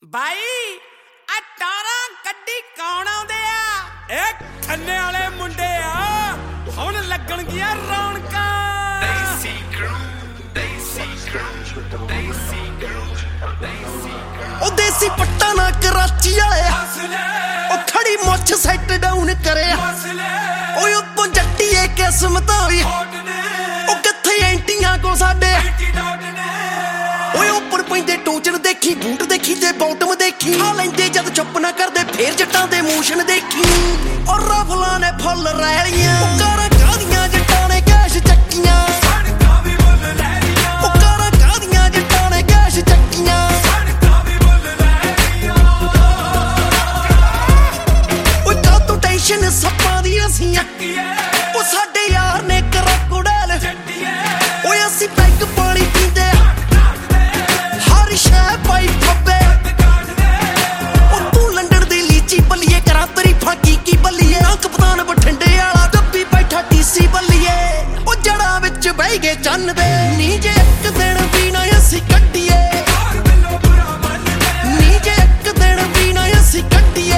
ਬਾਈ ਆ ਟਾਰਾਂ ਕੱਢੀ ਕੌਣ ਆਉਂਦੇ ਆ? ਇਹ ਖੰਨੇ ਵਾਲੇ ਮੁੰਡੇ ਆ, ਹੁਣ ਲੱਗਣਗੀਆਂ ਰੌਣਕਾਂ। ਉਹ ਦੇਸੀ ਪੱਟਾ ਨਾ ਕਰਾਚੀ ਵਾਲੇ ਉਹ ਖੜੀ ਮੁੱਛ ਸੈੱਟ ਡਾਊਨ ਕਰਿਆ ਓਏ ਉੱਤੋਂ ਜੱਟੀਏ ਕਿਸਮਤਾਂ ਵੀ ਉਹ ਕਿੱਥੇ ਐਂਟੀਆਂ ਕੋ ਸਾਡੇ ਓਏ ਉੱਪਰ ਪੈਂਦੇ ਟੋਚਨ ਦੇਖੀ ਬੂਟ ਦੇਖੀ ਤੇ ਬੌਟਮ ਦੇਖੀ ਖਾ ਲੈਂਦੇ ਜਦ ਚੁੱਪ ਨਾ ਕਰਦੇ ਫੇਰ ਜੱਟਾਂ ਦੇ ਮੋਸ਼ਨ ਦੇਖੀ ਔਰ ਰਫਲਾਂ ਨੇ ਫੁੱਲ ਰੈਲੀਆਂ ਉਹ ਕਾਰਾਂ ਕਾਦੀਆਂ ਜੱਟਾਂ ਨੇ ਕੈਸ਼ ਚੱਕੀਆਂ ਉਹ ਕਾਰਾਂ ਕਾਦੀਆਂ ਜੱਟਾਂ ਨੇ ਕੈਸ਼ ਚੱਕੀਆਂ ਉਹ ਕਾਤੋਂ ਟੈਨਸ਼ਨ ਸੱਪਾਂ ਦੀ ਅਸੀਂ ਉਹ ਸਾਡੇ ਯਾਰ ਨੇ ਕਰੋਕੋਡਾਈਲ ਓਏ ਅਸੀਂ ਪੈਗ ਪਾਣੀ ਪੀਂਦੇ ਹਰ ਸ਼ੈ ਪਾਈ ਫੱਬੇ ਉਹ ਤੂੰ ਲੰਡਨ ਦੀ ਲੀਚੀ ਬੱਲੀਏ ਕਰਾਂ ਤਰੀਫਾਂ ਕੀ ਬੱਲੀਏ ਨਾ ਕਪਤਾਨ ਬਠਿੰਡੇ ਵਾਲਾ ਡੱਬੀ ਬੈਠਾ ਟੀਸੀ ਬੱਲੀਏ ਉਹ ਜੜਾਂ ਵਿੱਚ ਬਹਿ ਗਏ ਚੰਨ ਦੇ ਨੀ ਜੇ ਇੱਕ ਦਿਨ ਵੀ ਨਾ ਅਸੀਂ ਕੱਢੀਏ ਨੀ ਜੇ ਇੱਕ ਦਿਨ ਵੀ ਨਾ ਅਸੀਂ ਕੱਢੀਏ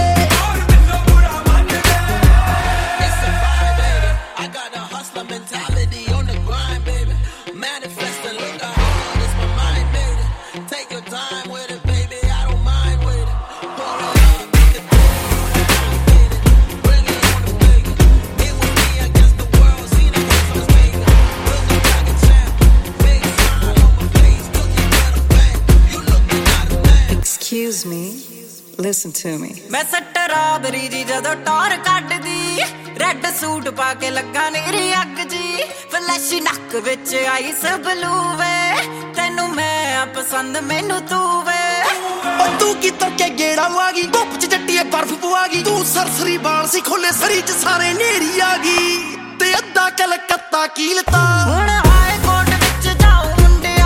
Excuse me, listen to me. ਮੈਂ ਸਟਰਾਬਰੀ ਜੀ ਜਦੋਂ ਟੌਰ ਕੱਢਦੀ ਰੈੱਡ ਸੂਟ ਪਾ ਕੇ ਲੱਗਾ ਨੀਰੀ ਅੱਗ ਜੀ ਫਲੈਸ਼ੀ ਨੱਕ ਵਿੱਚ ਆਈਸ ਬਲੂ ਵੇ ਤੈਨੂੰ ਮੈਂ ਪਸੰਦ ਮੈਨੂੰ ਤੂੰ ਵੇ ਉਹ ਤੂੰ ਕੀ ਕੇ ਗੇੜਾ ਆ ਗਈ ਧੁੱਪ ਚ ਜੱਟੀਏ ਬਰਫ਼ ਪਵਾ ਗਈ ਤੂੰ ਸਰਸਰੀ ਬਾਲ ਸੀ ਖੋਲੇ ਸਰੀ ਚ ਸਾਰੇ ਨੇਰੀ ਆ ਗਈ ਤੇ ਅੱਧਾ ਕਲਕੱਤਾ ਕੀਲਤਾ ਹੁਣ ਹਾਈ ਕੋਰਟ ਵਿੱਚ ਜਾਓ ਮੁੰਡਿਆ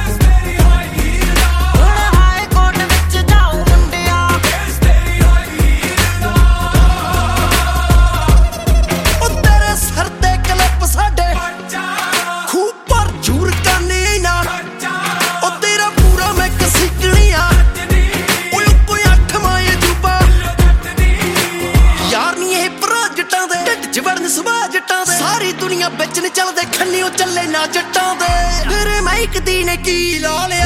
ਹੁਣ ਹਾਈ ਕੋਰਟ ਵਿੱਚ ਜਾਓ ਮੁੰਡਿਆ ਉਹ ਤੇਰੇ ਸਰ ਤੇ ਕਲਿੱਪ ਸਾਡੇ ਖੂਬ ਪਰ ਜੂਰ ਕਰਨੇ ਨਾ ਉਹ ਤੇਰਾ ਪੂਰਾ ਮੈਂ ਕਸਿਕਣੀ ਆ ਓਏ ਕੋਈ ਅੱਖ ਮਾਏ ਜੂਬਾ ਯਾਰ ਨੀ ਇਹ ਭਰਾ ਜੱਟਾਂ ਦੇ ਢਿੱਡ ਚ ਵੜਨ ਸੁਭਾ ਜੱਟਾਂ ਦੇ ਸਾਰੀ ਦੁਨੀਆ ਵਿੱਚ ਨੀ ਚੱਲਦੇ ਖੰਨੀ ਉਹ ਚੱਲੇ ਨਾ ਜੱਟਾਂ ਦੇ ਤੇਰੇ ਮਾਈਕ ਦੀ ਨੇ ਕੀ ਲਾ ਲਿਆ